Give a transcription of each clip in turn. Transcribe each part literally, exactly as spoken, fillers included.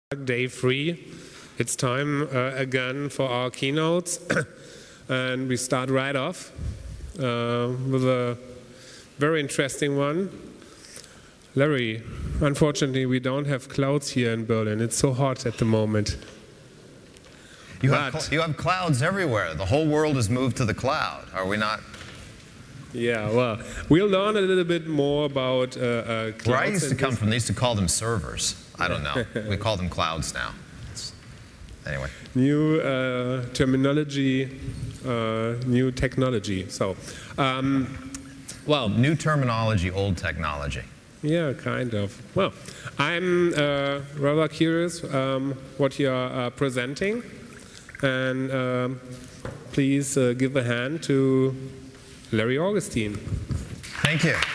Day three. It's time uh, again for our keynotes, and we start right off uh, with a very interesting one. Larry, unfortunately we don't have clouds here in Berlin. It's so hot at the moment. You have, you have clouds everywhere. The whole world has moved to the cloud, are we not? Yeah, well, we'll learn a little bit more about uh, uh, clouds. Where I used to come from, they used to call them servers. I don't know. We call them clouds now. It's, anyway. New uh, terminology, uh, new technology. So, um, well, new terminology, old technology. Yeah, kind of. Well, I'm uh, rather curious um, what you are uh, presenting, and um, please uh, give a hand to Larry Augustin. Thank you.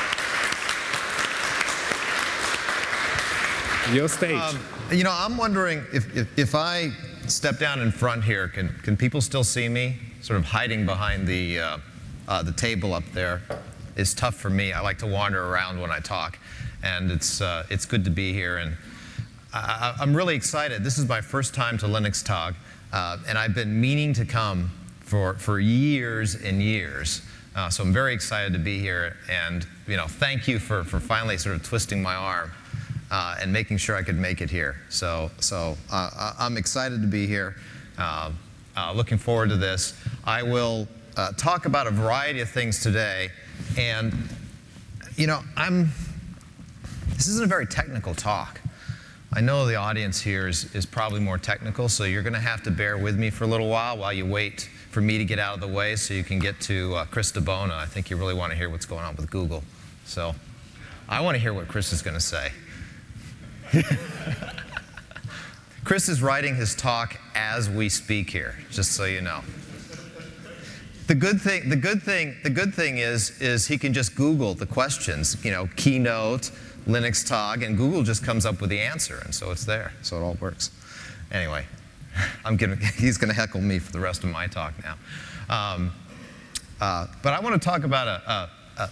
Your stage. Um, you know, I'm wondering if, if, if I step down in front here, can, can people still see me? Sort of hiding behind the, uh, uh, the table up there is tough for me. I like to wander around when I talk, and it's, uh, it's good to be here. And I, I'm really excited. This is my first time to LinuxTag, uh, and I've been meaning to come for, for years and years. Uh, so I'm very excited to be here, and you know, thank you for, for finally sort of twisting my arm uh, and making sure I could make it here. So, so uh, I'm excited to be here. Uh, uh, looking forward to this. I will uh, talk about a variety of things today, and you know, I'm. This isn't a very technical talk. I know the audience here is, is probably more technical, so you're going to have to bear with me for a little while while you wait for me to get out of the way so you can get to uh, Chris DiBona. I think you really want to hear what's going on with Google. So I want to hear what Chris is going to say. Chris is writing his talk as we speak here, just so you know. The good thing, the good thing, the good thing is, is he can just Google the questions, you know, keynote, LinuxTag, and Google just comes up with the answer, and so it's there. So it all works. Anyway, I'm gonna, he's going to heckle me for the rest of my talk now. Um, uh, but I want to talk about a, a, a,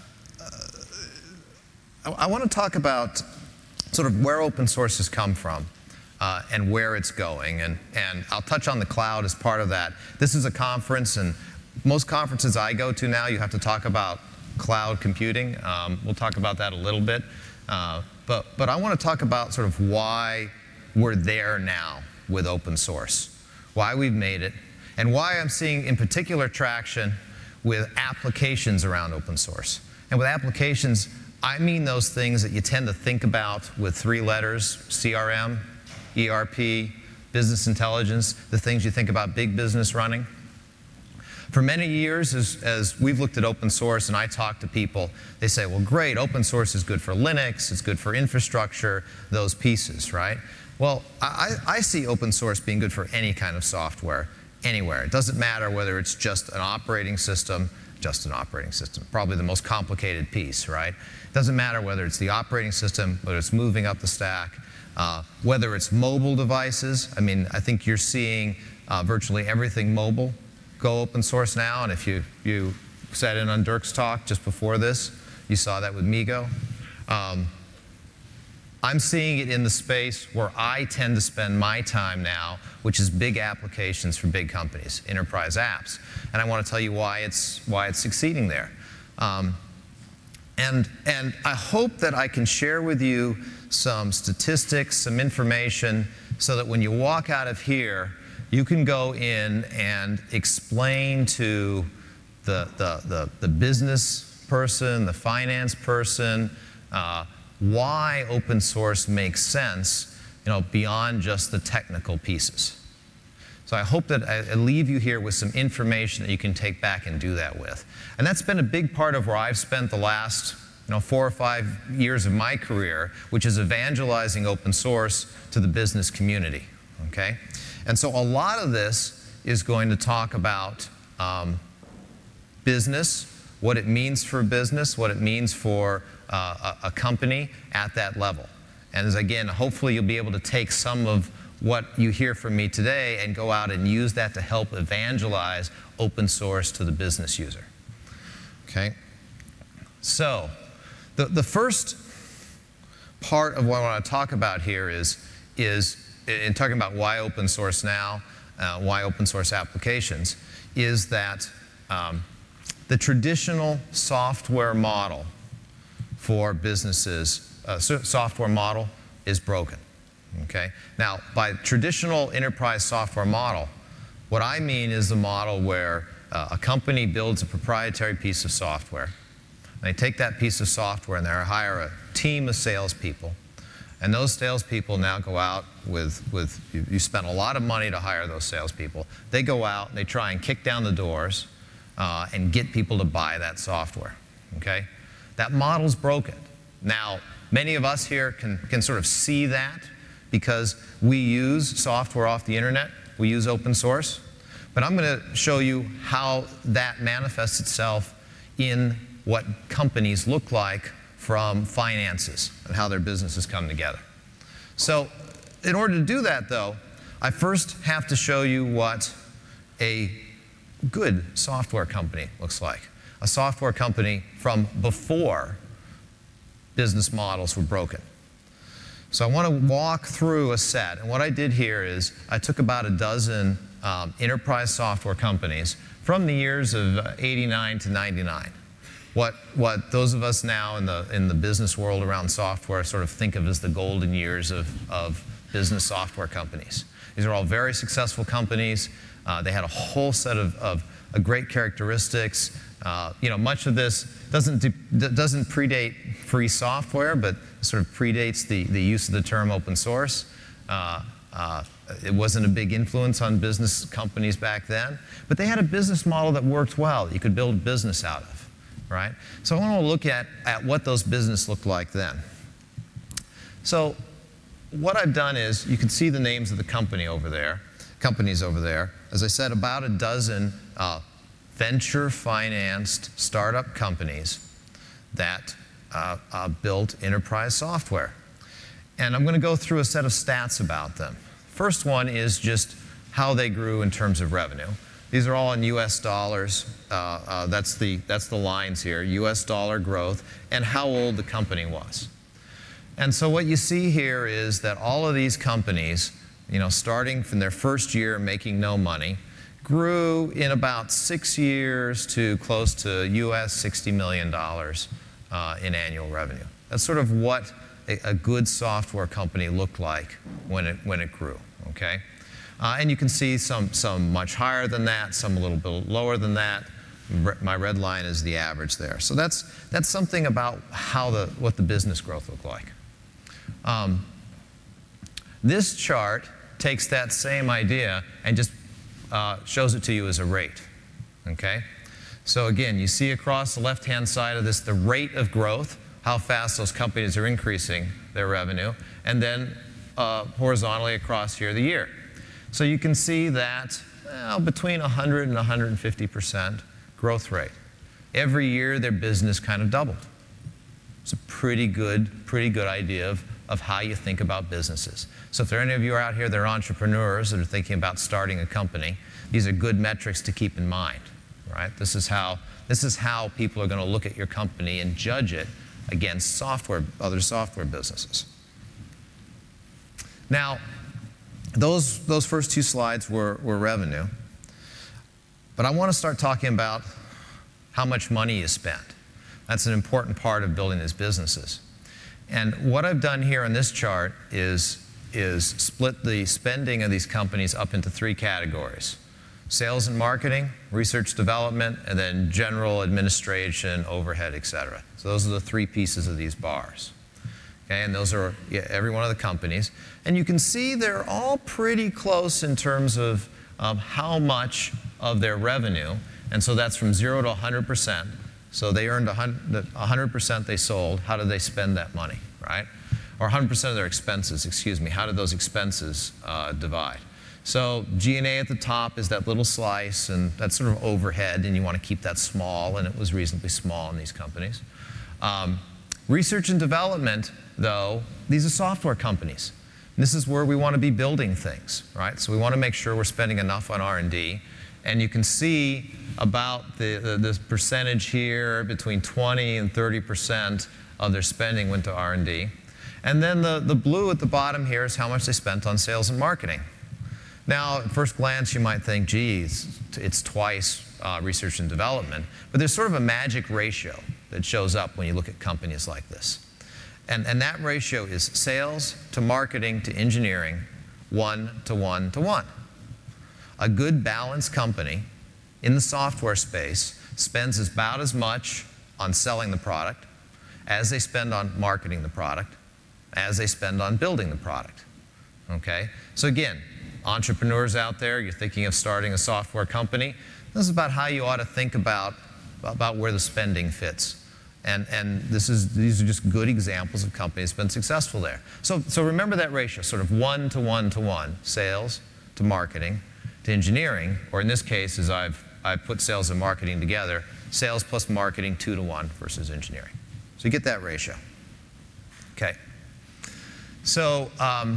a I want to talk about sort of where open source has come from uh, and where it's going, and and I'll touch on the cloud as part of that. This is a conference, and most conferences I go to now, you have to talk about cloud computing. Um, we'll talk about that a little bit. Uh, but, but I want to talk about sort of why we're there now with open source, why we've made it, and why I'm seeing in particular traction with applications around open source. And with applications, I mean those things that you tend to think about with three letters: C R M, E R P, business intelligence, the things you think about big business running. For many years, as, as we've looked at open source and I talk to people, they say, well, great, open source is good for Linux, it's good for infrastructure, those pieces, right? Well, I, I see open source being good for any kind of software, anywhere. It doesn't matter whether it's just an operating system, just an operating system, probably the most complicated piece, right? It doesn't matter whether it's the operating system, whether it's moving up the stack, uh, whether it's mobile devices. I mean, I think you're seeing uh, virtually everything mobile go open source now, and if you, you sat in on Dirk's talk just before this, you saw that with MeeGo. Um, I'm seeing it in the space where I tend to spend my time now, which is big applications for big companies, enterprise apps. And I want to tell you why it's, why it's succeeding there. Um, and, and I hope that I can share with you some statistics, some information, so that when you walk out of here, you can go in and explain to the, the, the, the business person, the finance person, uh, why open source makes sense, you know, beyond just the technical pieces. So I hope that I, I leave you here with some information that you can take back and do that with. And that's been a big part of where I've spent the last you know, four or five years of my career, which is evangelizing open source to the business community, okay? And so a lot of this is going to talk about um, business, what it means for business, what it means for uh, a, a company at that level. And as again, hopefully you'll be able to take some of what you hear from me today and go out and use that to help evangelize open source to the business user. Okay? So the, the first part of what I want to talk about here is, is in talking about why open source now, uh, why open source applications, is that um, the traditional software model for businesses, uh, software model is broken. Okay? Now, by traditional enterprise software model, what I mean is the model where uh, a company builds a proprietary piece of software. They take that piece of software and they hire a team of salespeople. And those salespeople now go out with, with you, you spent a lot of money to hire those salespeople. They go out and they try and kick down the doors uh, and get people to buy that software. Okay? That model's broken. Now, many of us here can, can sort of see that because we use software off the internet. We use open source. But I'm going to show you how that manifests itself in what companies look like from finances and how their businesses come together. So in order to do that, though, I first have to show you what a good software company looks like. A software company from before business models were broken. So I want to walk through a set. And what I did here is I took about a dozen um, enterprise software companies from the years of eighty-nine to ninety-nine. What, what those of us now in the, in the business world around software sort of think of as the golden years of, of business software companies. These are all very successful companies. Uh, they had a whole set of, of uh, great characteristics. Uh, you know, much of this doesn't, doesn't predate free software, but sort of predates the, the use of the term open source. Uh, uh, it wasn't a big influence on business companies back then, but they had a business model that worked well, that you could build business out of. Right? So I want to look at, at what those businesses looked like then. So what I've done is, you can see the names of the company over there, companies over there. As I said, about a dozen uh, venture-financed startup companies that uh, uh, built enterprise software. And I'm going to go through a set of stats about them. First one is just how they grew in terms of revenue. These are all in U S dollars. Uh, uh, that's, the, that's the lines here, U S dollar growth, and how old the company was. And so what you see here is that all of these companies, you know, starting from their first year making no money, grew in about six years to close to U S sixty million dollars uh, in annual revenue. That's sort of what a, a good software company looked like when it, when it grew, okay? Uh, and you can see some, some much higher than that, some a little bit lower than that. My red line is the average there. So that's, that's something about how the, what the business growth looked like. Um, this chart takes that same idea and just uh, shows it to you as a rate. Okay? So again, you see across the left-hand side of this the rate of growth, how fast those companies are increasing their revenue, and then uh, horizontally across here the year. So you can see that well, between one hundred and one hundred fifty percent growth rate. Every year their business kind of doubled. It's a pretty good, pretty good idea of, of how you think about businesses. So if there are any of you out here that are entrepreneurs that are thinking about starting a company, these are good metrics to keep in mind. Right? This is how, this is how people are going to look at your company and judge it against software, other software businesses. Now, Those, those first two slides were, were revenue. But I want to start talking about how much money is spent. That's an important part of building these businesses. And what I've done here on this chart is, is split the spending of these companies up into three categories. Sales and marketing, research development, and then general administration, overhead, et cetera. So those are the three pieces of these bars. Okay, and those are yeah, every one of the companies. And you can see they're all pretty close in terms of um, how much of their revenue. And so that's from zero to one hundred percent. So they earned one hundred percent they sold. How did they spend that money, right? Or one hundred percent of their expenses, excuse me. How did those expenses uh, divide? So G and A at the top is that little slice, and that's sort of overhead, and you want to keep that small, and it was reasonably small in these companies. Um, research and development, though, these are software companies. And this is where we want to be building things, right? So we want to make sure we're spending enough on R and D. And you can see about the, the, this percentage here, between twenty and thirty percent of their spending went to R and D. And then the, the blue at the bottom here is how much they spent on sales and marketing. Now, at first glance, you might think, geez, it's twice uh, research and development. But there's sort of a magic ratio that shows up when you look at companies like this. And, and that ratio is sales to marketing to engineering, one to one to one. A good balanced company in the software space spends about as much on selling the product as they spend on marketing the product, as they spend on building the product. Okay? So again, entrepreneurs out there, you're thinking of starting a software company, this is about how you ought to think about, about where the spending fits. And, and this is, these are just good examples of companies that have been successful there. So, so remember that ratio, sort of one to one to one, sales to marketing to engineering, or in this case, as I've, I've put sales and marketing together, sales plus marketing two to one versus engineering. So you get that ratio. Okay. So um,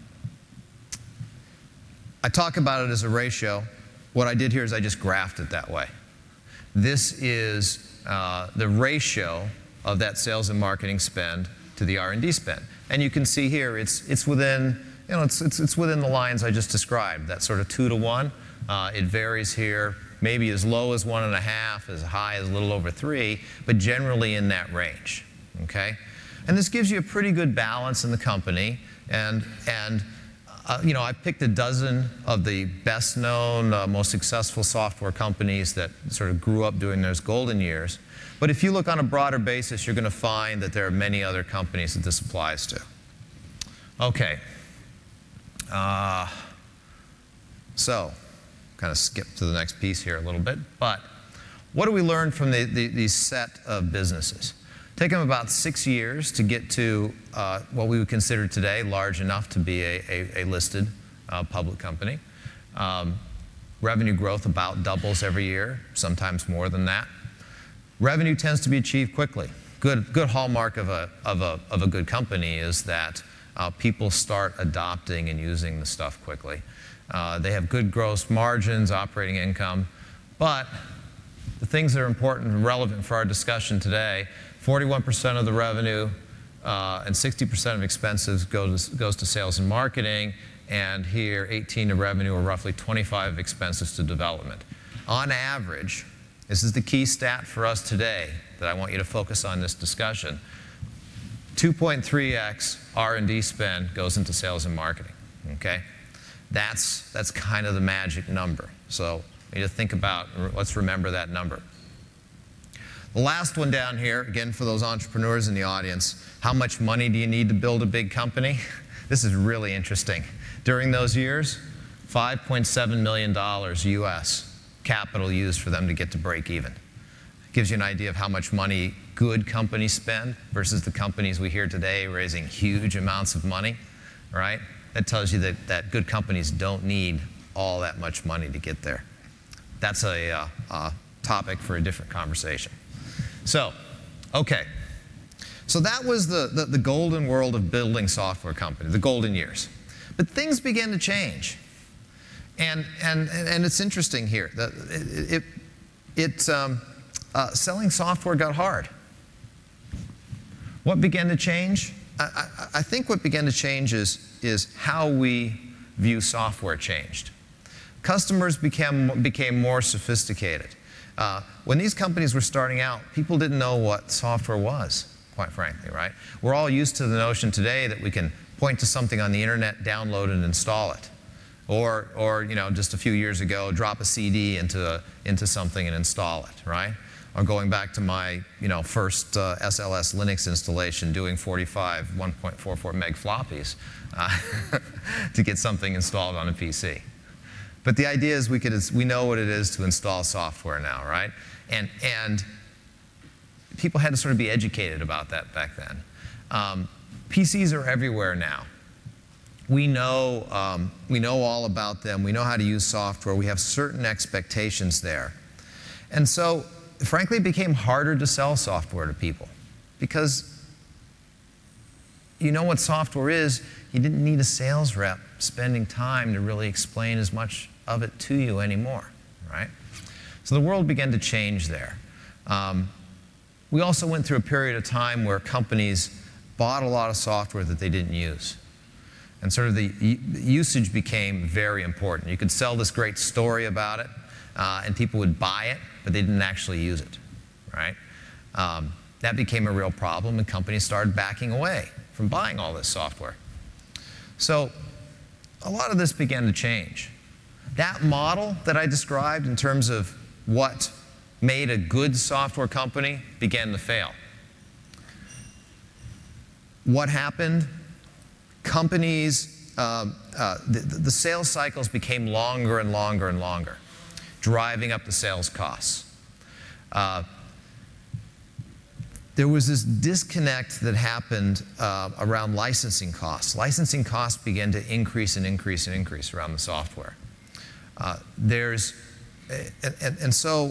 I talk about it as a ratio. What I did here is I just graphed it that way. This is uh, the ratio of that sales and marketing spend to the R and D spend. And you can see here it's, it's, within, you know, it's, it's, it's within the lines I just described, that sort of two to one. Uh, it varies here, maybe as low as one and a half, as high as a little over three, but generally in that range. Okay? And this gives you a pretty good balance in the company. And, and uh, you know, I picked a dozen of the best known, uh, most successful software companies that sort of grew up during those golden years. But if you look on a broader basis, you're going to find that there are many other companies that this applies to. Okay. Uh, so, kind of skip to the next piece here a little bit. But what do we learn from the, the, these set of businesses? Take them about six years to get to uh, what we would consider today large enough to be a, a, a listed uh, public company. Um, revenue growth about doubles every year, sometimes more than that. Revenue tends to be achieved quickly. Good, good hallmark of a, of, a, of a good company is that uh, people start adopting and using the stuff quickly. Uh, they have good gross margins, operating income, but the things that are important and relevant for our discussion today, forty-one percent of the revenue uh, and sixty percent of expenses goes, goes to sales and marketing, and here eighteen to revenue, or roughly twenty-five of expenses to development. On average, this is the key stat for us today that I want you to focus on in this discussion, two point three x R and D spend goes into sales and marketing. Okay? That's, that's kind of the magic number. So we need to think about, let's remember that number. The last one down here, again for those entrepreneurs in the audience, how much money do you need to build a big company? This is really interesting. During those years, five point seven million dollars U S capital used for them to get to break even. It gives you an idea of how much money good companies spend versus the companies we hear today raising huge amounts of money, right? That tells you that, that good companies don't need all that much money to get there. That's a uh, uh, topic for a different conversation. So, okay. So that was the, the, the golden world of building software companies, the golden years. But things began to change. And, and, and it's interesting here. That it, it, it, um, uh, selling software got hard. What began to change? I, I, I think what began to change is, is how we view software changed. Customers became, became more sophisticated. Uh, when these companies were starting out, people didn't know what software was, quite frankly, right? We're all used to the notion today that we can point to something on the internet, download and install it. Or, or you know, just a few years ago, drop a C D into, a, into something and install it, right? Or going back to my you know, first uh, S L S Linux installation, doing forty-five one point four four meg floppies uh, to get something installed on a P C. But the idea is we, could, we know what it is to install software now, right? And, and people had to sort of be educated about that back then. Um, P Cs are everywhere now. We know, um, we know all about them. We know how to use software. We have certain expectations there. And so, frankly, it became harder to sell software to people because you know what software is. You didn't need a sales rep spending time to really explain as much of it to you anymore, right? So the world began to change there. Um, we also went through a period of time where companies bought a lot of software that they didn't use. And sort of the usage became very important. You could sell this great story about it, uh, and people would buy it, but they didn't actually use it, right? Um, that became a real problem, and companies started backing away from buying all this software. So a lot of this began to change. That model that I described in terms of what made a good software company began to fail. What happened? Companies, um, uh, the, the sales cycles became longer and longer and longer, driving up the sales costs. Uh, there was this disconnect that happened uh, around licensing costs. Licensing costs began to increase and increase and increase around the software. Uh, there's, and, and, and so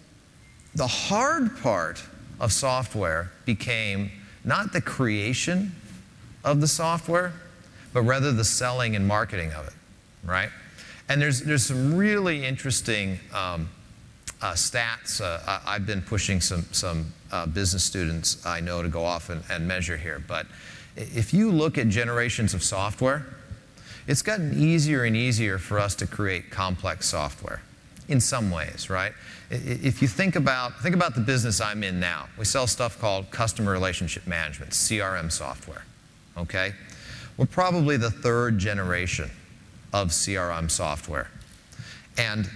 the hard part of software became not the creation of the software, but rather the selling and marketing of it, right? And there's, there's some really interesting um, uh, stats. Uh, I, I've been pushing some, some uh, business students I know to go off and, and measure here. But if you look at generations of software, it's gotten easier and easier for us to create complex software in some ways, right? If you think about, think about the business I'm in now. We sell stuff called customer relationship management, C R M software, okay? We're probably the third generation of C R M software. And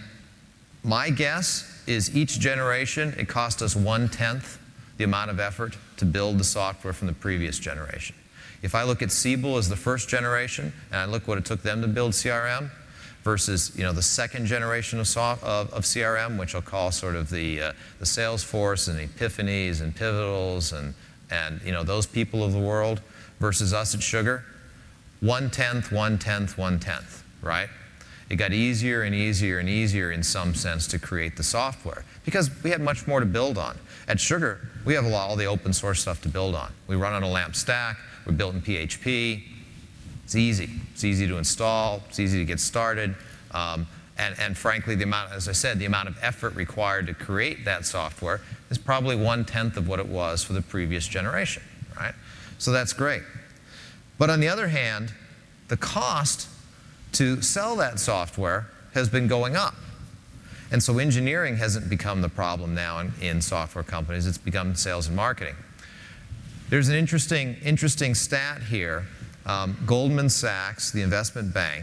my guess is each generation, it cost us one-tenth the amount of effort to build the software from the previous generation. If I look at Siebel as the first generation, and I look what it took them to build C R M, versus you know, the second generation of, soft, of, of C R M, which I'll call sort of the, uh, the Salesforce and Epiphanies and Pivotals and, and you know, those people of the world, versus us at Sugar, one-tenth, one-tenth, one-tenth, right? It got easier and easier and easier in some sense to create the software because we had much more to build on. At Sugar, we have a lot, all the open source stuff to build on. We run on a LAMP stack, we're built in P H P. It's easy. It's easy to install. It's easy to get started. Um, and, and frankly, the amount, as I said, the amount of effort required to create that software is probably one-tenth of what it was for the previous generation, right? So that's great. But on the other hand, the cost to sell that software has been going up. And so engineering hasn't become the problem now in, in software companies. It's become sales and marketing. There's an interesting, interesting stat here. Um, Goldman Sachs, the investment bank,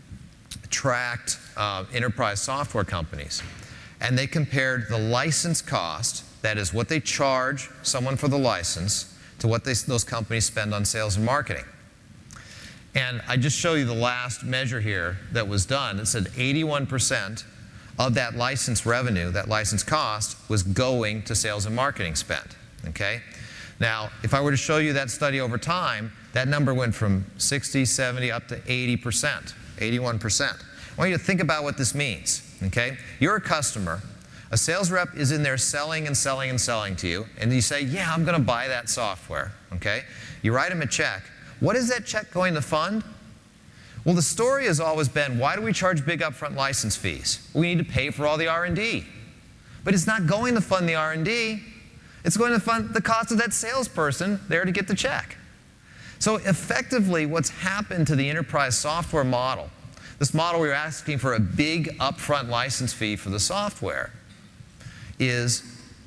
tracked uh, enterprise software companies. And they compared the license cost, that is what they charge someone for the license, to what they, those companies spend on sales and marketing. And I just show you the last measure here that was done. It said eighty-one percent of that license revenue, that license cost, was going to sales and marketing spend, okay? Now, if I were to show you that study over time, that number went from sixty, seventy, up to eighty percent, eighty-one percent. I want you to think about what this means, okay? You're a customer. A sales rep is in there selling and selling and selling to you, and you say, yeah, I'm going to buy that software, okay? You write him a check. What is that check going to fund? Well, the story has always been, why do we charge big upfront license fees? We need to pay for all the R and D. But it's not going to fund the R and D. It's going to fund the cost of that salesperson there to get the check. So effectively, what's happened to the enterprise software model, this model where you're asking for a big upfront license fee for the software, is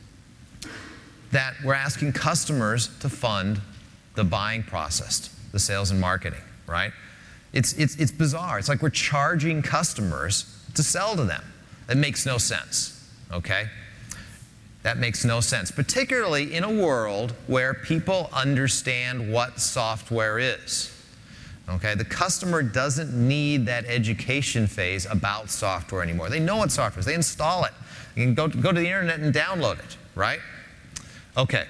that we're asking customers to fund the buying process, the sales and marketing, right? It's, it's, it's bizarre. It's like we're charging customers to sell to them. That makes no sense, okay? That makes no sense, particularly in a world where people understand what software is. Okay, the customer doesn't need that education phase about software anymore. They know what software is. They install it. You can go to, go to the internet and download it, right? Okay.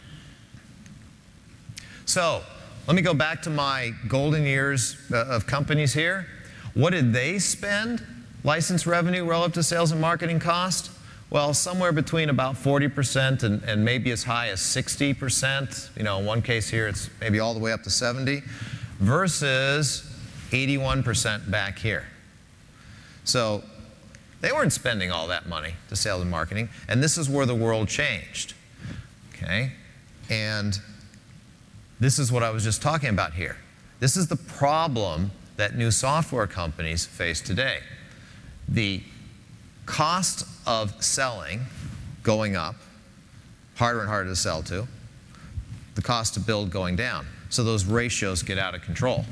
So let me go back to my golden years uh, of companies here. What did they spend license revenue relative to sales and marketing cost? Well, somewhere between about forty percent and, and maybe as high as sixty percent. You know, in one case here, it's maybe all the way up to seventy, versus eighty-one percent back here. So they weren't spending all that money to sales and marketing, and this is where the world changed. Okay? And this is what I was just talking about here. This is the problem that new software companies face today. The cost of selling going up, harder and harder to sell to, the cost to build going down. So those ratios get out of control.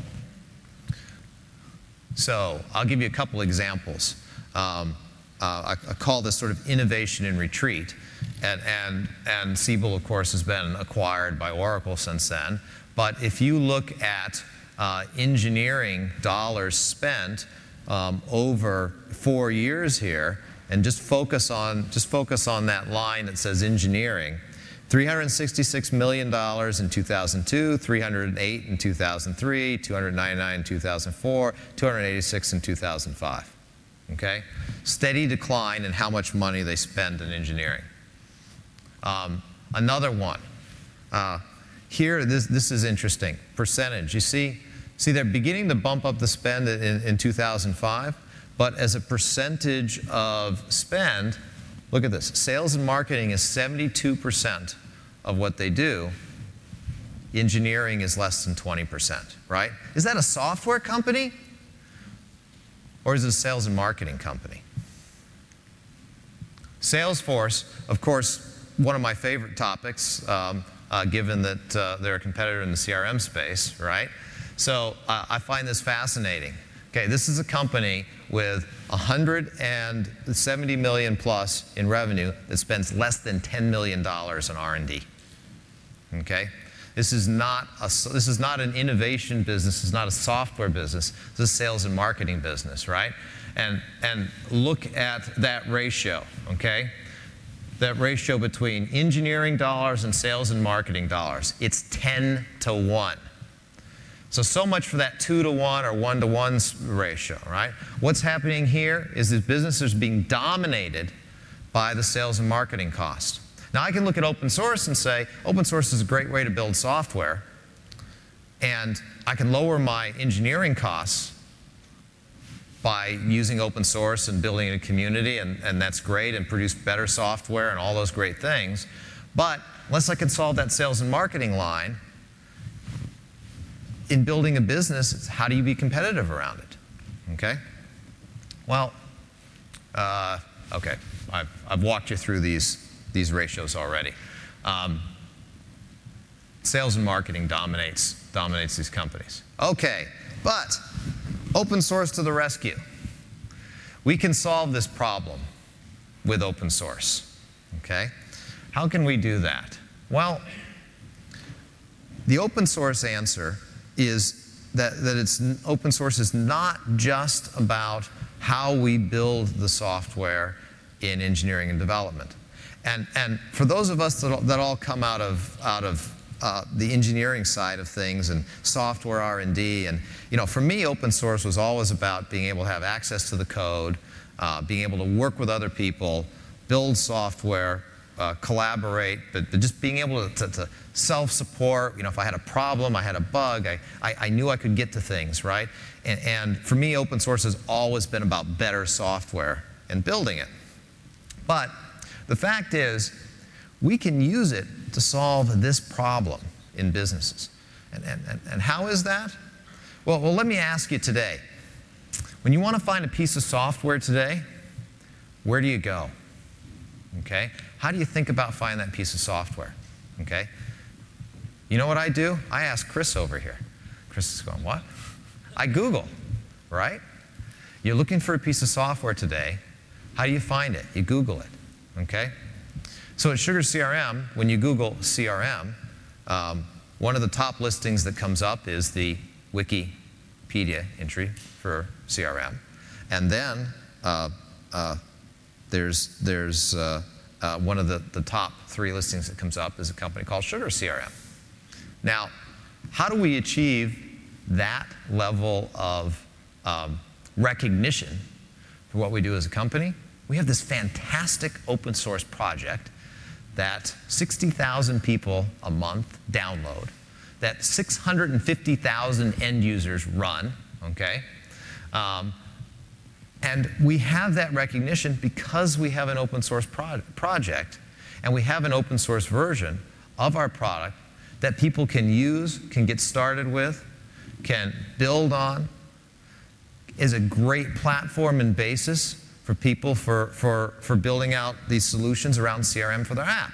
So I'll give you a couple examples. Um, uh, I, I call this sort of innovation in retreat. And, and, and Siebel, of course, has been acquired by Oracle since then. But if you look at uh, engineering dollars spent um, over four years here, and just focus on just focus on that line that says engineering, three hundred sixty-six million dollars in two thousand two, three hundred eight in two thousand three, two hundred ninety-nine in two thousand four, two hundred eighty-six in two thousand five. Okay? Steady decline in how much money they spend in engineering. Um, another one. Uh, here, this, this is interesting. Percentage. You see, see, they're beginning to bump up the spend in, in two thousand five, but as a percentage of spend, look at this. Sales and marketing is seventy-two percent of what they do. Engineering is less than twenty percent, right? Is that a software company? Or is it a sales and marketing company? Salesforce, of course, one of my favorite topics, um, uh, given that uh, they're a competitor in the C R M space, right? So uh, I find this fascinating. Okay, this is a company with one hundred seventy million plus in revenue that spends less than ten million dollars on R and D. Okay, this is not a this is not an innovation business. This is not a software business. This is a sales and marketing business, right? And and look at that ratio. Okay, that ratio between engineering dollars and sales and marketing dollars. It's ten to one. So, so much for that two to one or one to one ratio, right? What's happening here is this business is being dominated by the sales and marketing cost. Now, I can look at open source and say, open source is a great way to build software, and I can lower my engineering costs by using open source and building a community, and, and that's great, and produce better software and all those great things. But unless I can solve that sales and marketing line, in building a business, it's how do you be competitive around it? Okay? Well, uh, okay, I've, I've walked you through these, these ratios already. Um, sales and marketing dominates, dominates these companies. Okay, but open source to the rescue. We can solve this problem with open source. Okay? How can we do that? Well, the open source answer is that, that it's open source is not just about how we build the software in engineering and development. And, and for those of us that all, that all come out of, out of uh, the engineering side of things and software R and D, and you know, for me, open source was always about being able to have access to the code, uh, being able to work with other people, build software, uh, collaborate, but, but just being able to, to, to self-support. You know, if I had a problem, I had a bug, I, I, I knew I could get to things, right? And, and for me, open source has always been about better software and building it. But the fact is, we can use it to solve this problem in businesses. And, and, and, and how is that? Well, well, let me ask you today. When you want to find a piece of software today, where do you go? Okay? How do you think about finding that piece of software? Okay? You know what I do? I ask Chris over here. Chris is going, what? I Google, right? You're looking for a piece of software today. How do you find it? You Google it. Okay? So at Sugar C R M, when you Google C R M, um, one of the top listings that comes up is the Wikipedia entry for C R M. And then uh, uh, there's, there's uh, uh, one of the, the top three listings that comes up is a company called Sugar C R M. Now, how do we achieve that level of um, recognition for what we do as a company? We have this fantastic open source project that sixty thousand people a month download, that six hundred fifty thousand end users run, okay? Um, and we have that recognition because we have an open source pro project, and we have an open source version of our product that people can use, can get started with, can build on, is a great platform and basis for people for, for, for building out these solutions around C R M for their app.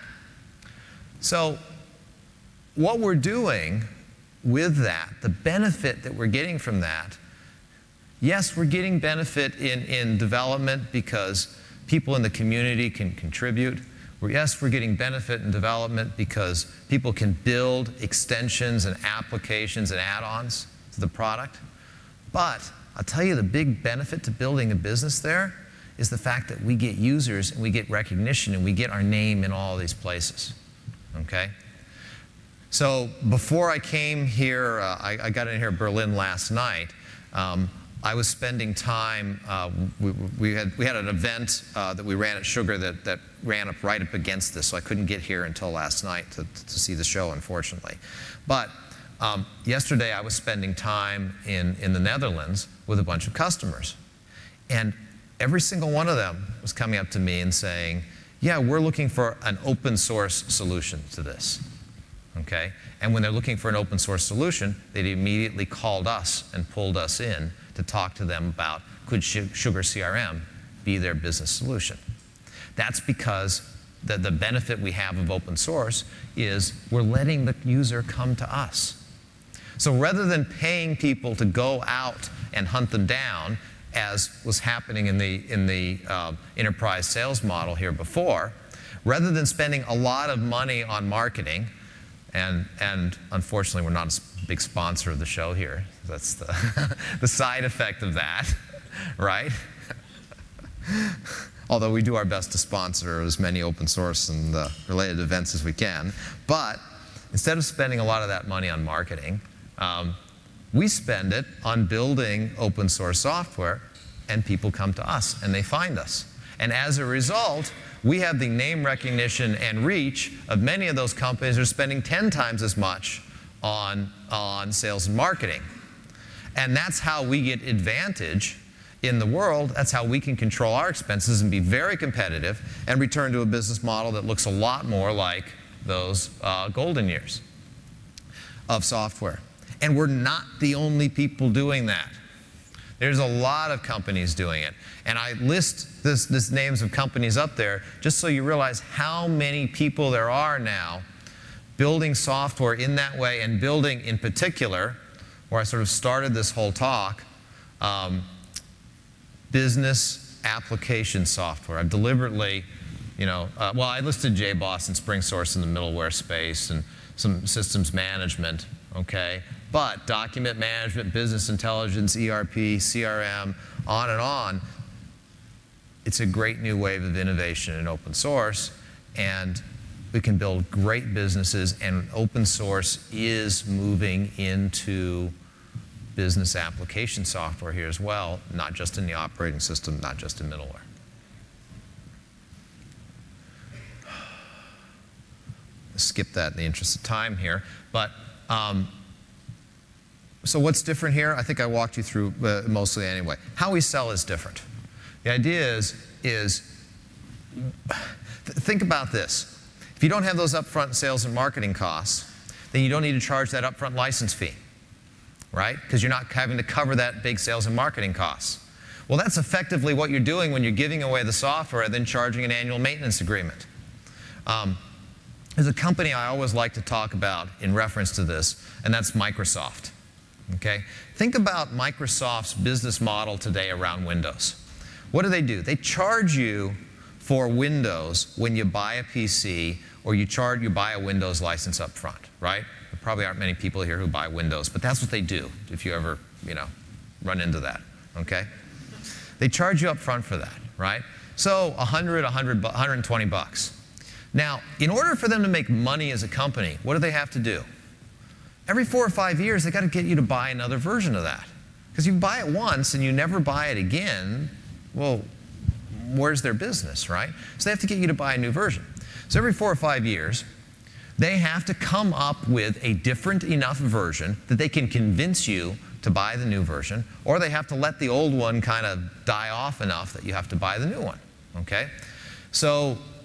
So what we're doing with that, the benefit that we're getting from that, yes, we're getting benefit in, in development because people in the community can contribute. We're, yes, we're getting benefit in development because people can build extensions and applications and add-ons to the product. But I'll tell you the big benefit to building a business there is the fact that we get users and we get recognition and we get our name in all these places. Okay? So before I came here, uh, I, I got in here in Berlin last night. Um, I was spending time, uh, we, we, had, we had an event uh, that we ran at Sugar that, that ran up right up against this, so I couldn't get here until last night to, to see the show, unfortunately. But um, yesterday I was spending time in, in the Netherlands with a bunch of customers. And every single one of them was coming up to me and saying, yeah, we're looking for an open source solution to this. Okay? And when they're looking for an open source solution, they immediately called us and pulled us in to talk to them about, could Sugar C R M be their business solution? That's because the, the benefit we have of open source is we're letting the user come to us. So rather than paying people to go out and hunt them down, as was happening in the, in the uh, enterprise sales model here before, rather than spending a lot of money on marketing, and, and unfortunately we're not a big sponsor of the show here. That's the, the side effect of that, right? Although we do our best to sponsor as many open source and uh, related events as we can. But instead of spending a lot of that money on marketing, um, we spend it on building open source software, and people come to us and they find us. And as a result, we have the name recognition and reach of many of those companies that are spending ten times as much on, on sales and marketing. And that's how we get advantage in the world. That's how we can control our expenses and be very competitive and return to a business model that looks a lot more like those uh, golden years of software. And we're not the only people doing that. There's a lot of companies doing it. And I list this, this names of companies up there just so you realize how many people there are now building software in that way, and building in particular, where I sort of started this whole talk, um, business application software. I've deliberately, you know, uh, well, I listed J BOSS and SpringSource in the middleware space and some systems management, okay? But document management, business intelligence, E R P, C R M, on and on, it's a great new wave of innovation in open source, and we can build great businesses, and open source is moving into business application software here as well, not just in the operating system, not just in middleware. Skip that in the interest of time here, but um, so what's different here? I think I walked you through uh, mostly anyway. How we sell is different. The idea is, is th think about this. If you don't have those upfront sales and marketing costs, then you don't need to charge that upfront license fee, right? Because you're not having to cover that big sales and marketing costs. Well, that's effectively what you're doing when you're giving away the software and then charging an annual maintenance agreement. Um, there's a company I always like to talk about in reference to this, and that's Microsoft. Okay? Think about Microsoft's business model today around Windows. What do they do? They charge you for Windows when you buy a P C, or you charge you buy a Windows license up front, right? There probably aren't many people here who buy Windows, but that's what they do if you ever, you know, run into that, okay? They charge you up front for that, right? So a hundred, a hundred, one hundred twenty bucks. Now, in order for them to make money as a company, what do they have to do? Every four or five years, they got to get you to buy another version of that. Because you buy it once and you never buy it again, well, where's their business, right? So they have to get you to buy a new version. So every four or five years, they have to come up with a different enough version that they can convince you to buy the new version, or they have to let the old one kind of die off enough that you have to buy the new one, okay? So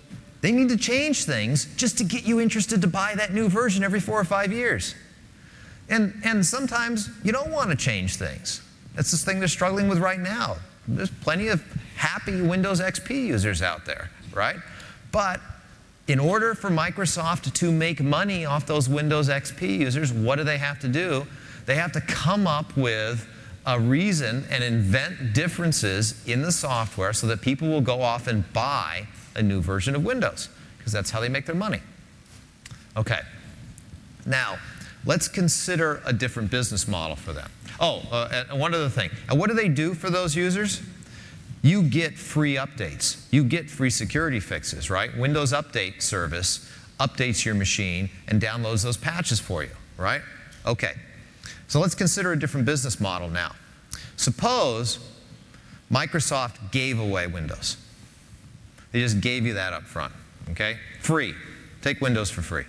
They need to change things just to get you interested to buy that new version every four or five years. And, and sometimes you don't want to change things. That's this thing they're struggling with right now. There's plenty of happy Windows X P users out there, right? But in order for Microsoft to make money off those Windows X P users, what do they have to do? They have to come up with a reason and invent differences in the software so that people will go off and buy a new version of Windows, because that's how they make their money. Okay. Now, let's consider a different business model for them. Oh, uh, and one other thing. And what do they do for those users? You get free updates. You get free security fixes, right? Windows Update service updates your machine and downloads those patches for you, right? Okay. So let's consider a different business model now. Suppose Microsoft gave away Windows. They just gave you that up front, okay? Free. Take Windows for free.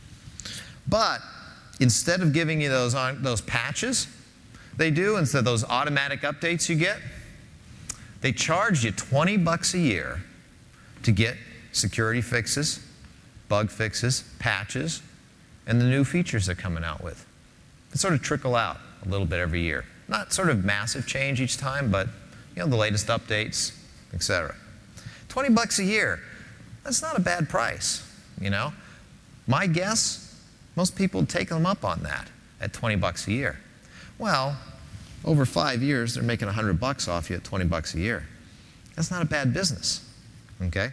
But instead of giving you those, on, those patches, they do, instead of those automatic updates you get, they charge you twenty bucks a year to get security fixes, bug fixes, patches, and the new features they're coming out with. They sort of trickle out a little bit every year. Not sort of massive change each time, but you know, the latest updates, et cetera. twenty bucks a year, that's not a bad price, you know? My guess, most people would take them up on that at twenty bucks a year. Well, over five years, they're making one hundred bucks off you at twenty bucks a year. That's not a bad business, okay?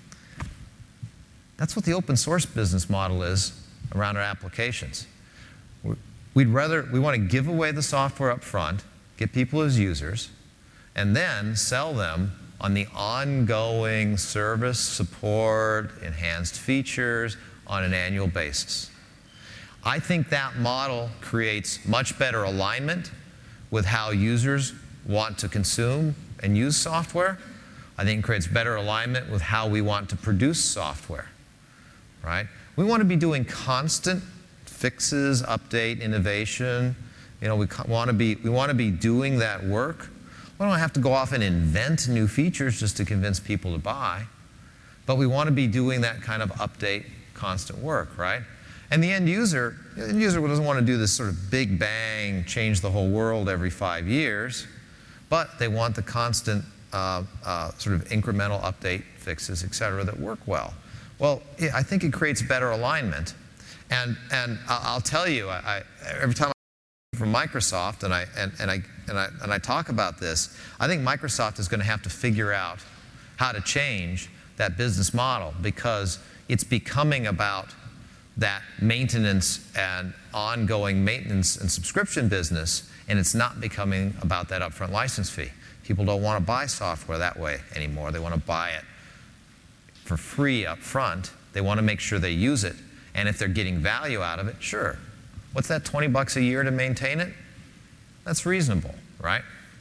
That's what the open source business model is around our applications. We'd rather, we want to give away the software up front, get people as users, and then sell them on the ongoing service, support, enhanced features on an annual basis. I think that model creates much better alignment with how users want to consume and use software. I think it creates better alignment with how we want to produce software, right? We want to be doing constant fixes, update, innovation. You know, we want to be, we want to be doing that work. We don't have to go off and invent new features just to convince people to buy. But we want to be doing that kind of update, constant work, right? And the end user, the end user doesn't want to do this sort of big bang, change the whole world every five years, but they want the constant uh, uh, sort of incremental update, fixes, et cetera, that work well. Well, yeah, I think it creates better alignment. And, and I'll tell you, I, I, every time I from Microsoft and I, and, and, I, and, I, and I talk about this, I think Microsoft is going to have to figure out how to change that business model, because it's becoming about that maintenance and ongoing maintenance and subscription business, and it's not becoming about that upfront license fee. People don't want to buy software that way anymore. They want to buy it for free up front. They want to make sure they use it. And if they're getting value out of it, sure. What's that, twenty bucks a year to maintain it? That's reasonable, right?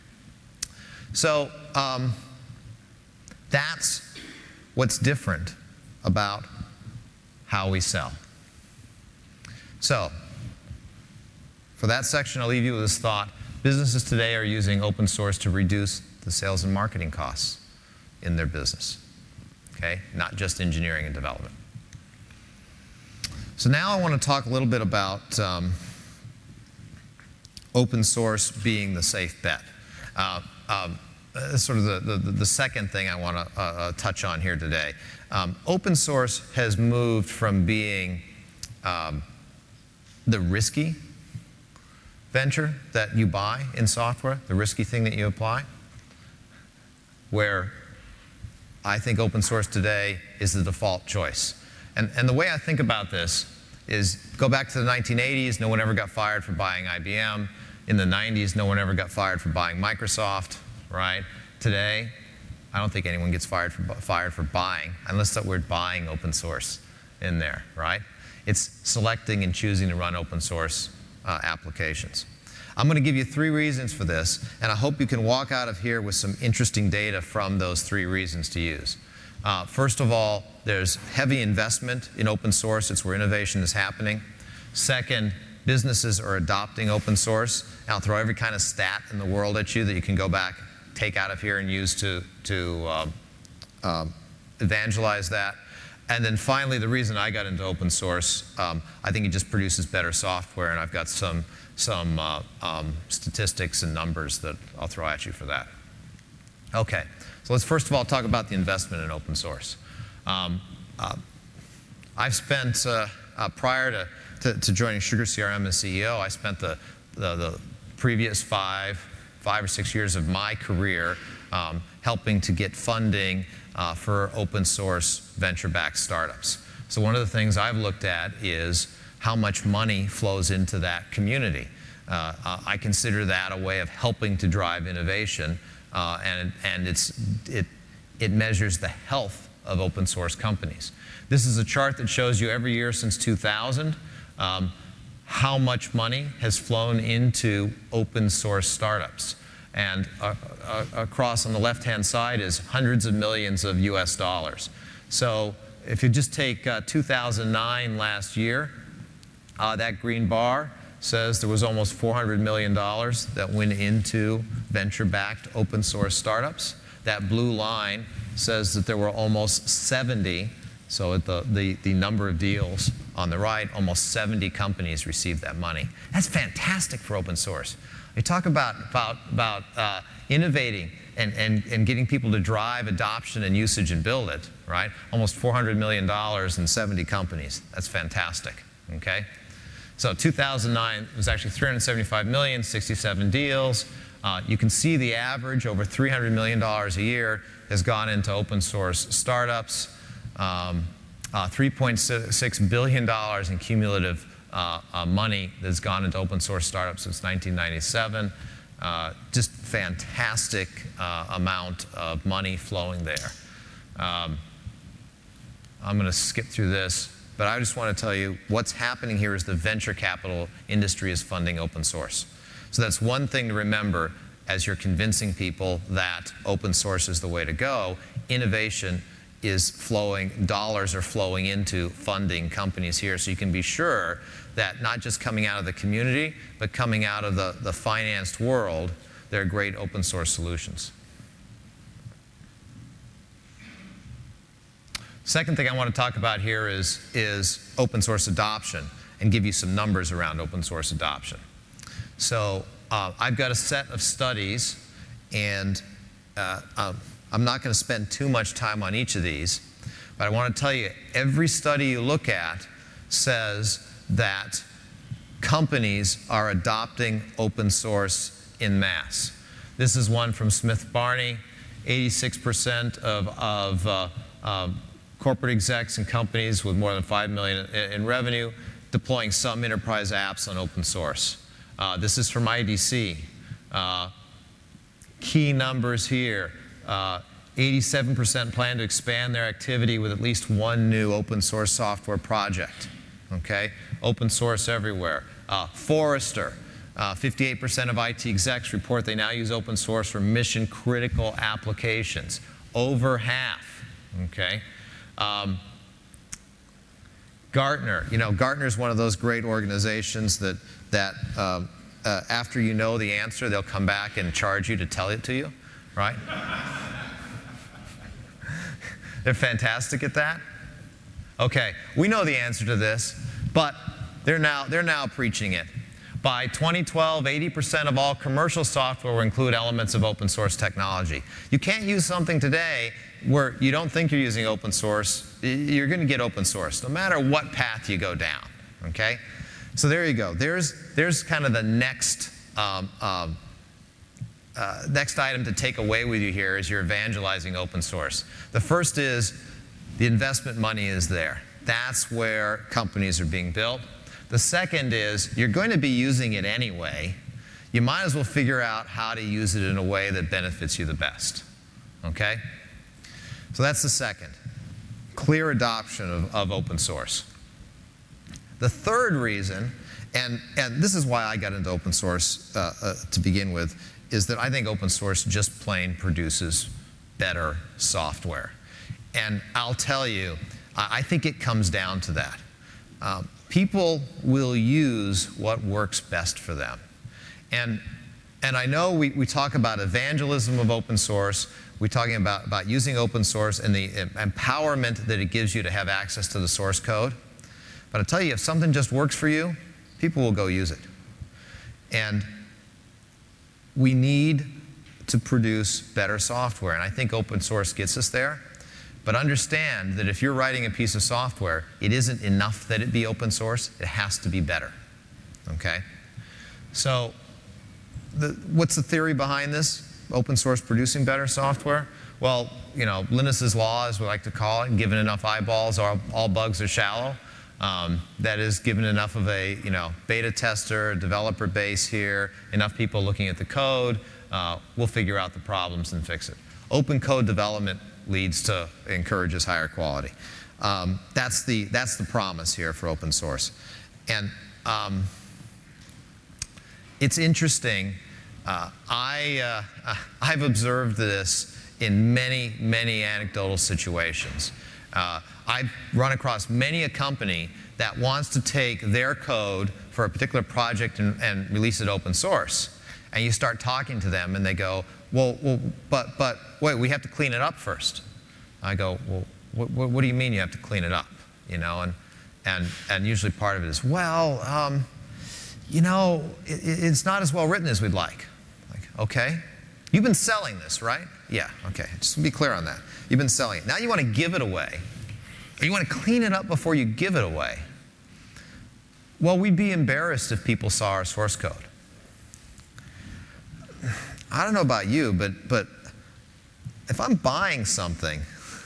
So um, that's what's different about how we sell. So for that section, I'll leave you with this thought. Businesses today are using open source to reduce the sales and marketing costs in their business, okay? Not just engineering and development. So now I want to talk a little bit about um, open source being the safe bet. Uh, um, uh, sort of the, the, the second thing I want to uh, uh, touch on here today. Um, open source has moved from being um, the risky venture that you buy in software, the risky thing that you apply, where I think open source today is the default choice. And, and the way I think about this is, go back to the nineteen eighties, no one ever got fired for buying I B M. In the nineties, no one ever got fired for buying Microsoft, right? Today, I don't think anyone gets fired for, fired for buying, unless that word buying open source in there, right? It's selecting and choosing to run open source uh, applications. I'm going to give you three reasons for this, and I hope you can walk out of here with some interesting data from those three reasons to use. Uh, first of all, there's heavy investment in open source. It's where innovation is happening. Second, businesses are adopting open source. And I'll throw every kind of stat in the world at you that you can go back, take out of here and use to, to um, um, evangelize that. and then finally, the reason I got into open source, um, I think it just produces better software, and I've got some, some uh, um, statistics and numbers that I'll throw at you for that. Okay, so let's first of all talk about the investment in open source. Um, uh, I've spent, uh, uh, prior to, to, to joining SugarCRM as C E O, I spent the, the, the previous five, five or six years of my career um, helping to get funding uh, for open source venture-backed startups. So one of the things I've looked at is how much money flows into that community. Uh, uh, I consider that a way of helping to drive innovation, uh, and, and it's, it, it measures the health of open source companies. This is a chart that shows you every year since two thousand um, how much money has flown into open source startups. And uh, uh, across on the left-hand side is hundreds of millions of U S dollars. So if you just take uh, two thousand nine last year, uh, that green bar says there was almost four hundred million dollars that went into venture-backed open source startups. That blue line says that there were almost seventy, so at the, the, the number of deals on the right, almost seventy companies received that money. That's fantastic for open source. You talk about, about, about uh, innovating and, and, and getting people to drive adoption and usage and build it, right? Almost four hundred million dollars in seventy companies. That's fantastic, okay? So two thousand nine was actually three hundred seventy-five million, sixty-seven deals. Uh, you can see the average, over three hundred million dollars a year, has gone into open source startups. Um, uh, three point six billion dollars in cumulative uh, uh, money that's gone into open source startups since nineteen ninety-seven. Uh, just fantastic uh, amount of money flowing there. Um, I'm going to skip through this, but I just want to tell you what's happening here is the venture capital industry is funding open source. So that's one thing to remember as you're convincing people that open source is the way to go. Innovation is flowing, dollars are flowing into funding companies here, so you can be sure that not just coming out of the community, but coming out of the, the financed world, there are great open source solutions. Second thing I want to talk about here is, is open source adoption and give you some numbers around open source adoption. So uh, I've got a set of studies, and uh, um, I'm not going to spend too much time on each of these, but I want to tell you, every study you look at says that companies are adopting open source en masse. This is one from Smith Barney. eighty-six percent of, of uh, uh, corporate execs and companies with more than five million in, in revenue deploying some enterprise apps on open source. Uh, this is from I D C. Uh, key numbers here. Uh, eighty-seven percent plan to expand their activity with at least one new open source software project. Okay? Open source everywhere. Uh, Forrester, uh, fifty-eight percent of I T execs report they now use open source for mission critical applications. Over half. Okay? Um, Gartner, you know, Gartner is one of those great organizations that, that um, uh, after you know the answer, they'll come back and charge you to tell it to you, right? They're fantastic at that. Okay, we know the answer to this, but they're now, they're now preaching it. By twenty twelve, eighty percent of all commercial software will include elements of open source technology. You can't use something today where you don't think you're using open source. You're going to get open source, no matter what path you go down. Okay? So there you go. There's, there's kind of the next, um, um, uh, next item to take away with you here as you're evangelizing open source. The first is the investment money is there. That's where companies are being built. The second is you're going to be using it anyway. You might as well figure out how to use it in a way that benefits you the best. Okay? So that's the second. Clear adoption of, of open source. The third reason, and, and this is why I got into open source uh, uh, to begin with, is that I think open source just plain produces better software. And I'll tell you, I, I think it comes down to that. Um, people will use what works best for them. And, and I know we, we talk about evangelism of open source. We're talking about, about using open source and the empowerment that it gives you to have access to the source code. But I tell you, if something just works for you, people will go use it. And we need to produce better software, and I think open source gets us there. But understand that if you're writing a piece of software, it isn't enough that it be open source, it has to be better, okay? So the, what's the theory behind this, open source producing better software? Well, you know, Linus's law, as we like to call it, given enough eyeballs, all, all bugs are shallow. Um, that is, given enough of a you know, beta tester, developer base here, enough people looking at the code, uh, we'll figure out the problems and fix it. Open code development leads to, encourages higher quality. Um, that's, the, that's the promise here for open source. And um, it's interesting, uh, I, uh, I've observed this in many, many anecdotal situations. Uh, I've run across many a company that wants to take their code for a particular project and, and release it open source. And you start talking to them and they go, well, well but, but wait, we have to clean it up first. I go, well, what, what do you mean you have to clean it up? You know, and, and, and usually part of it is, well, um, you know, it, it's not as well written as we'd like. Like, okay. You've been selling this, right? Yeah, okay. Just to be clear on that. You've been selling it. Now you want to give it away. Or you want to clean it up before you give it away. Well, we'd be embarrassed if people saw our source code. I don't know about you, but, but if I'm buying something,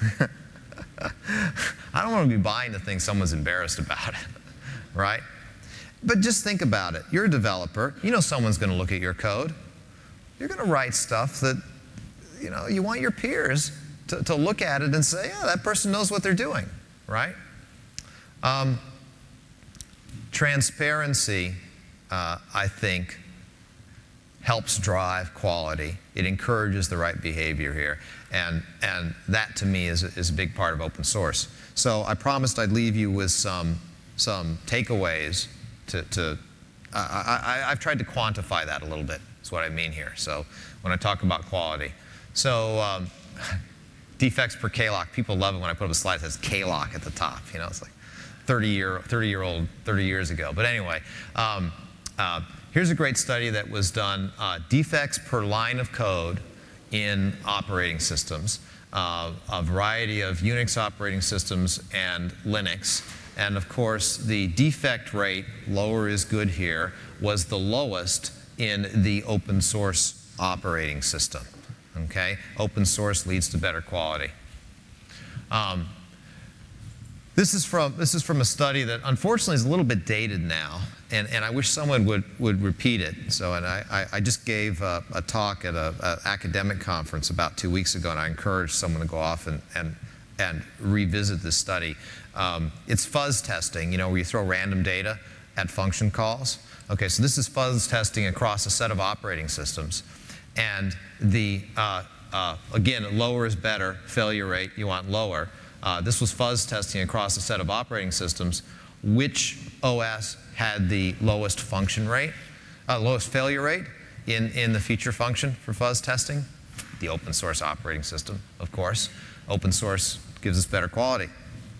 I don't want to be buying the thing someone's embarrassed about, right? But just think about it. You're a developer. You know someone's going to look at your code. You're going to write stuff that, you know, you want your peers to, to look at it and say, yeah, that person knows what they're doing, right? Um, transparency, uh, I think, helps drive quality. It encourages the right behavior here. And, and that, to me, is, is a big part of open source. So I promised I'd leave you with some, some takeaways to, to I, I, I've tried to quantify that a little bit, is what I mean here. So when I talk about quality. So um, defects per K loc, people love it when I put up a slide that says K loc at the top. You know, it's like thirty year, thirty year old, thirty years ago. But anyway, um, uh, here's a great study that was done, uh, defects per line of code in operating systems, uh, a variety of Unix operating systems and Linux. And of course, the defect rate, lower is good here, was the lowest in the open source operating system. Okay? Open source leads to better quality. Um, This is from this is from a study that unfortunately is a little bit dated now, and, and I wish someone would would repeat it. So, and I, I, I just gave a, a talk at an academic conference about two weeks ago, and I encouraged someone to go off and and and revisit this study. Um, it's fuzz testing, you know, where you throw random data at function calls. Okay, so this is fuzz testing across a set of operating systems, and the uh, uh, again, lower is better. Failure rate, you want lower. Uh, this was fuzz testing across a set of operating systems. Which O S had the lowest function rate, uh, lowest failure rate in, in the feature function for fuzz testing? The open source operating system, of course. Open source gives us better quality.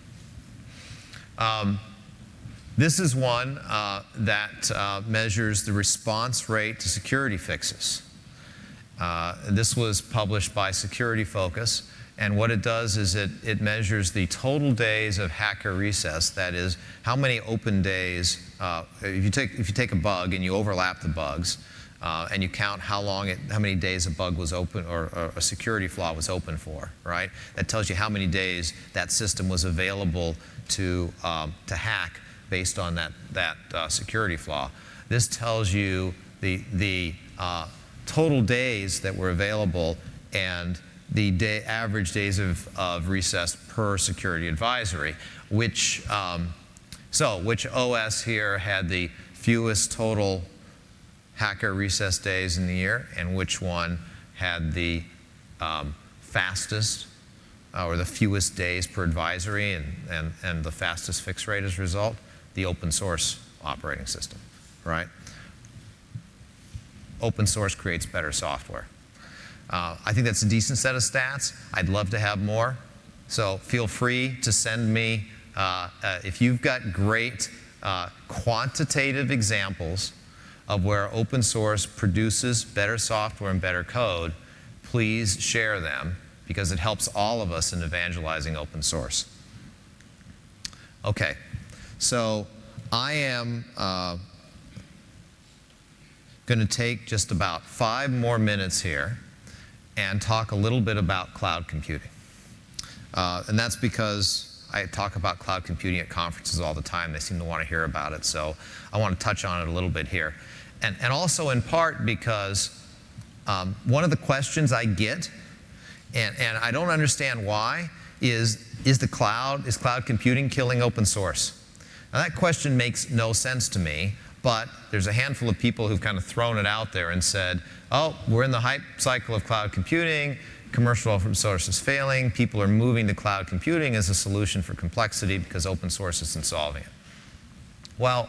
Um, this is one uh, that uh, measures the response rate to security fixes. Uh, this was published by Security Focus. And what it does is it, it measures the total days of hacker recess. That is, how many open days, uh, if, you take, if you take a bug and you overlap the bugs, uh, and you count how long, it, how many days a bug was open, or, or a security flaw was open for, right? That tells you how many days that system was available to, um, to hack based on that, that uh, security flaw. This tells you the, the uh, total days that were available and the day, average days of, of recess per security advisory, which, um, so which O S here had the fewest total hacker recess days in the year, and which one had the um, fastest uh, or the fewest days per advisory and, and, and the fastest fix rate as a result? The open source operating system, right? Open source creates better software. Uh, I think that's a decent set of stats. I'd love to have more. So feel free to send me, uh, uh, if you've got great uh, quantitative examples of where open source produces better software and better code, please share them, because it helps all of us in evangelizing open source. Okay, so I am uh, going to take just about five more minutes here and talk a little bit about cloud computing. Uh, and that's because I talk about cloud computing at conferences all the time. They seem to want to hear about it, so I want to touch on it a little bit here. And, and also in part because um, one of the questions I get, and, and I don't understand why, is, is the cloud, is cloud computing killing open source? Now that question makes no sense to me, but there's a handful of people who've kind of thrown it out there and said, oh, we're in the hype cycle of cloud computing, commercial open source is failing, people are moving to cloud computing as a solution for complexity because open source isn't solving it. Well,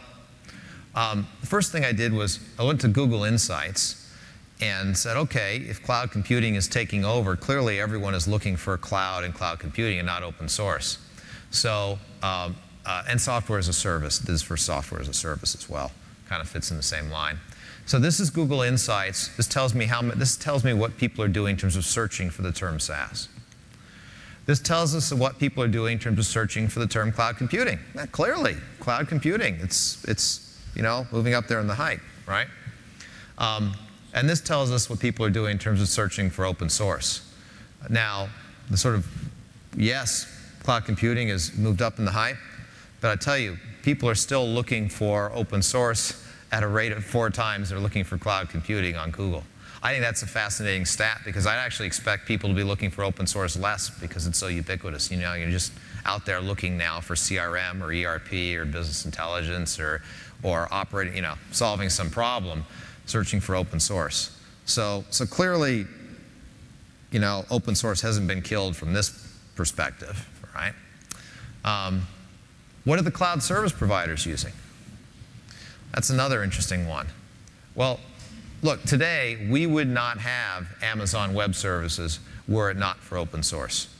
um, the first thing I did was I went to Google Insights and said, okay, if cloud computing is taking over, clearly everyone is looking for cloud and cloud computing and not open source. So, um, uh, and software as a service, this is for software as a service as well, kind of fits in the same line. So this is Google Insights. This tells me how this tells me what people are doing in terms of searching for the term SaaS. This tells us what people are doing in terms of searching for the term cloud computing. Now, clearly, cloud computing, it's it's you know moving up there in the hype, right? Um, and this tells us what people are doing in terms of searching for open source. Now, the sort of yes, cloud computing has moved up in the hype, but I tell you, people are still looking for open source at a rate of four times they're looking for cloud computing on Google. I think that's a fascinating stat, because I'd actually expect people to be looking for open source less because it's so ubiquitous. You know, you're just out there looking now for C R M or E R P or business intelligence or, or operating, you know, solving some problem, searching for open source. So, so clearly, you know, open source hasn't been killed from this perspective, right? Um, what are the cloud service providers using? That's another interesting one. Well, look, today we would not have Amazon Web Services were it not for open source.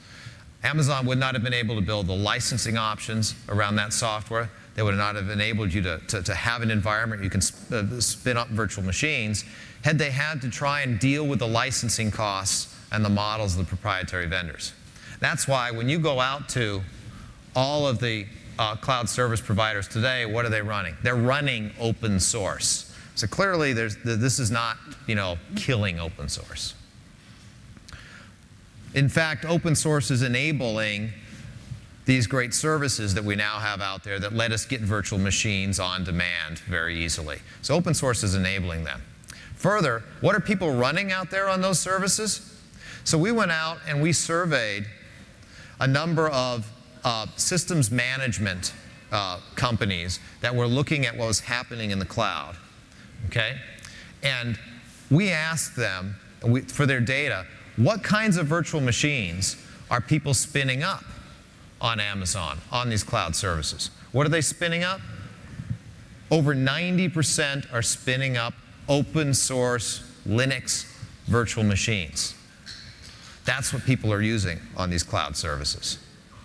Amazon would not have been able to build the licensing options around that software. They would not have enabled you to, to, to have an environment you can sp uh, spin up virtual machines had they had to try and deal with the licensing costs and the models of the proprietary vendors. That's why when you go out to all of the Uh, cloud service providers today, what are they running? They're running open source. So clearly, there's, this is not, you know, killing open source. In fact, open source is enabling these great services that we now have out there that let us get virtual machines on demand very easily. So open source is enabling them. Further, what are people running out there on those services? So we went out and we surveyed a number of Uh, systems management uh, companies that were looking at what was happening in the cloud, okay? And we asked them, we, for their data, what kinds of virtual machines are people spinning up on Amazon, on these cloud services? What are they spinning up? Over ninety percent are spinning up open source Linux virtual machines. That's what people are using on these cloud services.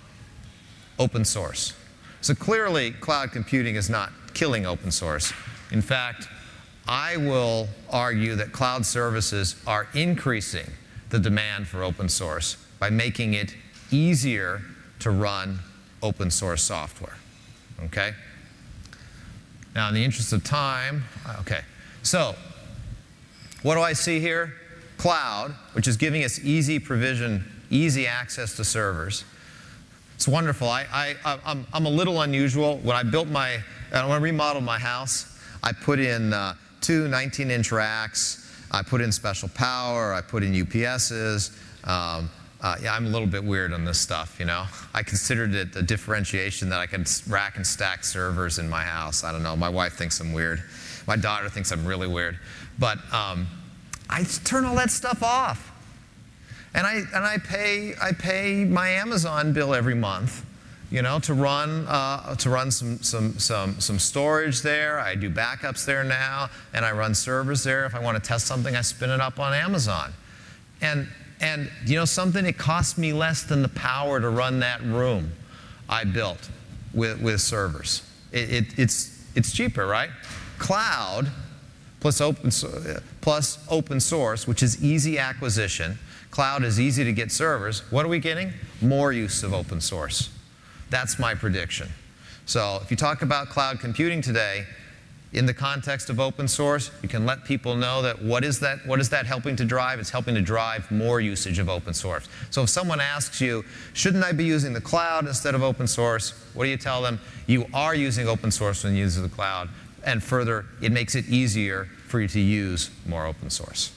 Open source. So clearly, cloud computing is not killing open source. In fact, I will argue that cloud services are increasing the demand for open source by making it easier to run open source software. Okay? Now, in the interest of time, okay. So, what do I see here? Cloud, which is giving us easy provision, easy access to servers. It's wonderful. I, I, I'm, I'm a little unusual. When I built my, when I remodeled my house, I put in uh, two nineteen inch racks. I put in special power. I put in U P Ss. Um, uh, yeah, I'm a little bit weird on this stuff, you know. I considered it a differentiation that I could rack and stack servers in my house. I don't know. My wife thinks I'm weird. My daughter thinks I'm really weird. But um, I turn all that stuff off. And I, and I, pay, I pay my Amazon bill every month, you know, to run, uh, to run some, some, some, some storage there. I do backups there now, and I run servers there. If I want to test something, I spin it up on Amazon. And, and you know something? It cost me less than the power to run that room I built with, with servers. It, it, it's, it's cheaper, right? Cloud plus open, plus open source, which is easy acquisition. Cloud is easy to get servers. What are we getting? More use of open source. That's my prediction. So if you talk about cloud computing today, in the context of open source, you can let people know that what is that, what is that helping to drive? It's helping to drive more usage of open source. So if someone asks you, shouldn't I be using the cloud instead of open source? What do you tell them? You are using open source when you use the cloud. And further, it makes it easier for you to use more open source.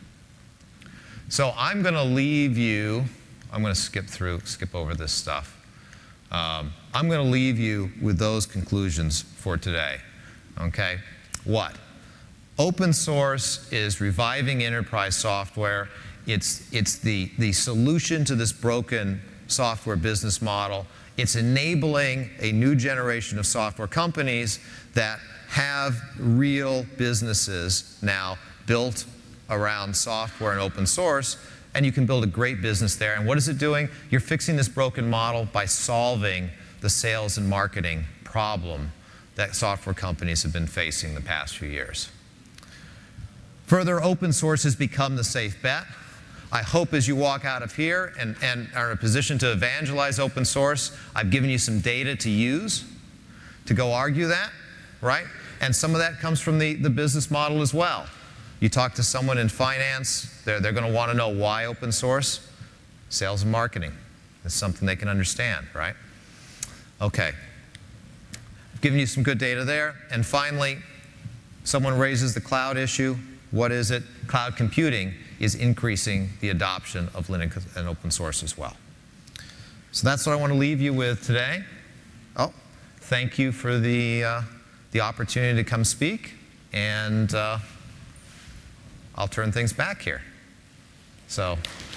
So I'm going to leave you, I'm going to skip through, skip over this stuff. Um, I'm going to leave you with those conclusions for today. Okay? What? Open source is reviving enterprise software. It's, it's the, the solution to this broken software business model. It's enabling a new generation of software companies that have real businesses now built around software and open source, and you can build a great business there. And what is it doing? You're fixing this broken model by solving the sales and marketing problem that software companies have been facing the past few years. Further, open source has become the safe bet. I hope as you walk out of here and, and are in a position to evangelize open source, I've given you some data to use to go argue that, right? And some of that comes from the, the business model as well. You talk to someone in finance, they're, they're going to want to know why open source. Sales and marketing. It's something they can understand, right? Okay. I've given you some good data there. And finally, someone raises the cloud issue. What is it? Cloud computing is increasing the adoption of Linux and open source as well. So that's what I want to leave you with today. Oh, thank you for the, uh, the opportunity to come speak. And uh, I'll turn things back here. So.